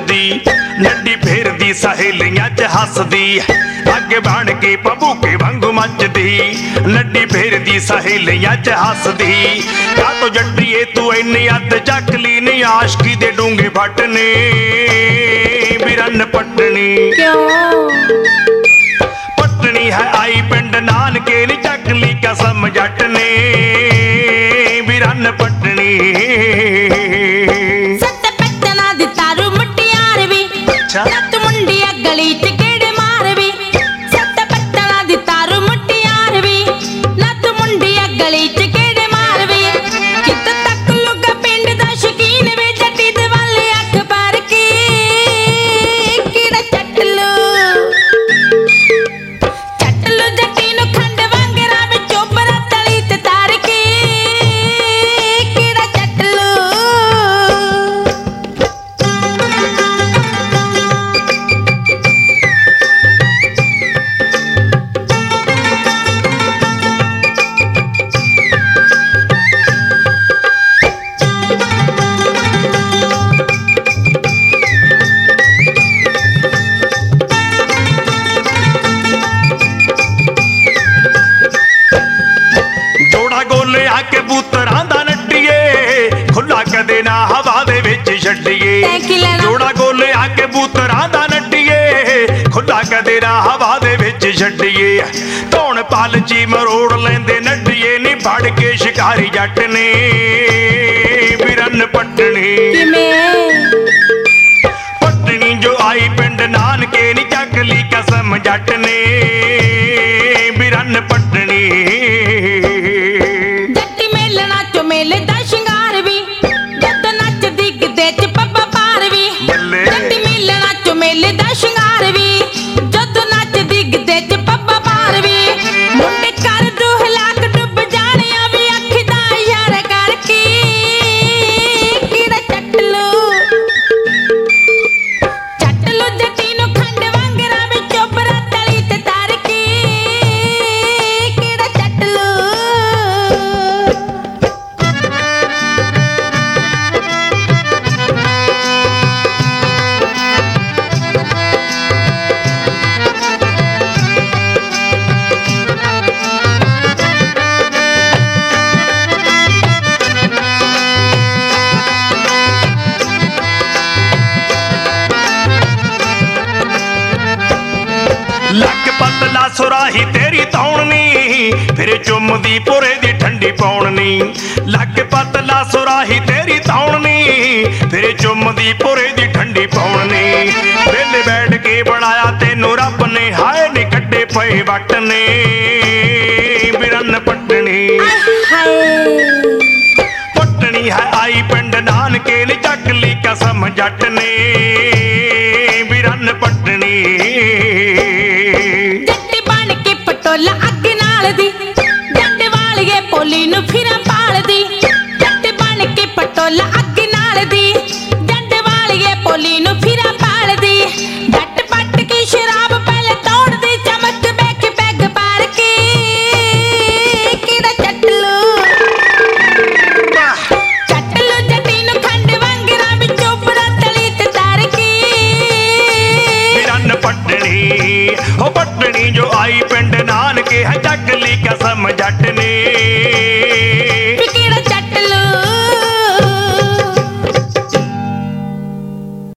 ਨੱਚਦੀ, ਨੱਡੀ ਫੇਰਦੀ ਸਹੇਲੀਆਂ 'ਚ ਹੱਸਦੀ, ਅੱਗੇ ਬਣ ਕੇ ਭਬੂਕੇ ਵਾਂਗੂ ਮੱਚਦੀ, ਨੱਡੀ ਫੇਰਦੀ ਸਹੇਲੀਆਂ 'ਚ ਹੱਸਦੀ। ਕਾਤੋਂ ਜੱਟੀਏ ਤੂੰ ਇੰਨੀ ਅੱਧ ਚੱਕ ਲਈ ਨੀ, ਆਸ਼ਕੀ ਦੇ ਡੂੰਘੇ ਫੱਟ ਨੇ ਬਿਰਨ ਪੱਟਣੀ। ਪੱਟਣੀ ਹੈ ਆਈ ਪਿੰਡ ਨਾਨਕੇ ਨੀ, ਚੱਕ ਲਈ ਕਸਮ ਜੱਟ ਨੇ ਬਿਰਨ ਪੱਟਣੀ। ਸੱਤ ਪੱਤਣਾ ਦੀ ਤਾਰੂ ਮੁਟਿਆਰ ਵੀ, ਨੱਤ ਮੁੰਡੀ ਗਲੀ 'ਚ ਕਿਹੜੇ ਮਾਰ ਵੀ। ਸੱਤ ਪੱਤਣਾ ਦੀ ਤਾਰੂ ਮੁਟਿਆਰ ਵੀ, ਨੱਤ ਮੁੰਡੀ ਗਲੀ 'ਚ ਕਿਹੜੇ ਮਾਰ ਵੀ। ਕਿੱਥੇ ਤੱਕ ਲੁੱਗਾ ਪਿੰਡ ਦਾ ਸ਼ਕੀਨ ਵੇ, ਜੱਟੀ ਦੇ ਵੱਲ ਅੱਖ ਭਰ ਕੇ ਕਿਹੜਾ ਚੱਟ ਲੂ ਜੱਟੀ ਨੂੰ ਖੰਡ ਵਾਂਗਰਾ ਵਿੱਚੋਂ ਬਰਾ ਤਲੀ ਤੇ ਤਾਰ ਕੇ ਕਿਹੜਾ ਚੱਟ ਲੂ। ਜੋੜਾ ਗੋਲਿਆ ਕਬੂਤਰਾਂ ਦਾ ਨੱਡੀਏ, ਖੁੱਲਾ ਕਦੇ ਨਾ ਹਵਾ ਦੇ ਵਿੱਚ ਛੱਡੀਏ। ਜੋੜਾ ਗੋਲਿਆ ਕਬੂਤਰਾਂ ਦਾ ਨੱਡੀਏ, ਖੁੱਲਾ ਕਦੇ ਨਾ ਹਵਾ ਦੇ ਵਿੱਚ ਛੱਡੀਏ। ਧੌਣ ਪਾਲਚੀ ਮਰੋੜ ਲੈਂਦੇ ਨੱਡੀਏ ਨੀ, ਫੜ ਕੇ ਸ਼ਿਕਾਰੀ ਜੱਟ ਨੇ ਬਿਰਨ ਪੱਟਣੀ। ਪੱਟਣੀ ਜੋ ਆਈ ਪਿੰਡ ਨਾਨਕੇ ਨੀ, ਚੱਕ ਲਈ ਕਸਮ ਜੱਟ ਨੇ ਬਿਰਨ ਪੱਟਣੀ। ਜੱਟੀ ਮੇਲਣਾ ਚੋ ਮੇਲੇ ਦਾ ਸ਼ਿੰਗਾਰ ਵੀ, ਜਦ ਨੱਚਦੀ ਗਿੱਧੇ 'ਚ ਪੱਪਾ ਪਾਰ ਵੀ। ਜੱਟੀ ਮੇਲਣਾ ਚੋ ਮੇਲੇ ਦਾ ਸ਼ਿੰਗਾਰ ਵੀ, ਜਦ ਨੱਚਦੀ ਗਿੱਧੇ 'ਚ ਪੱਪਾ ਪਾਰ ਵੀ। ਮੁੰਡੇ ਕਰ ਦੂ ਹਲਾਕ ਡੁੱਬ ਜਾਣਿਆ ਵੀ, ਅੱਖ ਦਾ ਇਸ਼ਾਰਾ ਕਰਕੇ ਕਿਹੜਾ ਚੱਟ ਲੂ ਜੱਟੀ ਨੂੰ ਖੰਡ ਵਾਂਗਰਾ ਵਿੱਚੋਂ ਬਰਾ ਤਲੀ ਤੇ ਤਾਰ ਕੇ ਕਿਹੜਾ ਚੱਟ ਲੂ। ਲੱਕ ਪਤਲਾ ਸੁਰਾਹੀ ਤੇਰੀ ਤੌਣਨੀ, ਫਿਰ ਚੁੰਮਦੀ ਪੁਰੇ ਦੀ ਠੰਡੀ ਪੌਣਨੀ। ਲੱਕ ਪਤਲਾ ਸੁਰਾਹੀ ਤੇਰੀ ਤੌਣਨੀ, ਫਿਰ ਚੁੰਮਦੀ ਪੁਰੇ ਦੀ ਠੰਡੀ ਪੌਣਨੀ। ਵੇਲੇ ਬੈਠ ਕੇ ਬਣਾਇਆ ਤੈਨੂੰ ਰੱਬ ਨੇ, ਹਾਏ ਨੀ ਕੱਢੇ ਪਏ ਵੱਟ ਨੇ ਬਿਰਨ ਪੱਟਣੀ। ਪੱਟਣੀ ਹੈ ਆਈ ਪਿੰਡ ਨਾਨਕੇ ਨੀ, ਚੱਕ ਲਈ ਕਸਮ ਜੱਟ ਨੇ ਬਿਰਨ ਪੱਟਣੀ। ਜੱਟੀ ਬਣ ਕੇ ਪਟੋਲਾ ਅੱਗ ਨਾਲ ਦੀ, ਜੱਟ ਵਾਲੀਏ ਪੋਲੀ ਨੂੰ ਫਿਰਾਂ ਪਾਲਦੀ। ਜੱਟ ਬਣ ਕੇ ਪਟੋਲਾ ਅੱਗ ਨਾਲ ਦੀ, ਜੱਟ ਵਾਲੀਏ ਪੋਲੀ ਨੂੰ ਫਿਰਾਂ ਪਾਲਦੀ। ਜੱਟ ਪੱਟ ਕੇ ਸ਼ਰਾਬ ਪਹਿਲੇ ਤੋੜਦੀ, ਚਮਕ ਵੇਖ ਪੈਗ ਪਾਰ ਕੇ ਕਿਹੜਾ ਚੱਟ ਲੂ ਜੱਟੀ ਨੂੰ ਖੰਡ ਵਾਂਗਰਾ ਵਿੱਚੋਂ ਬੜਾ ਤਲੀ ਤੇ ਤਾਰ ਕੇ ਬਿਰਨ ਪੱਟਣੀ। ਹੋ ਪੱਟਣੀ ਜੋ ਆਈ ਪਿੰਡ ਨਾਨਕੇ, ਹੈ ਚੱਕ ਲਈ ਕਸਮ ਜੱਟ ਨੇ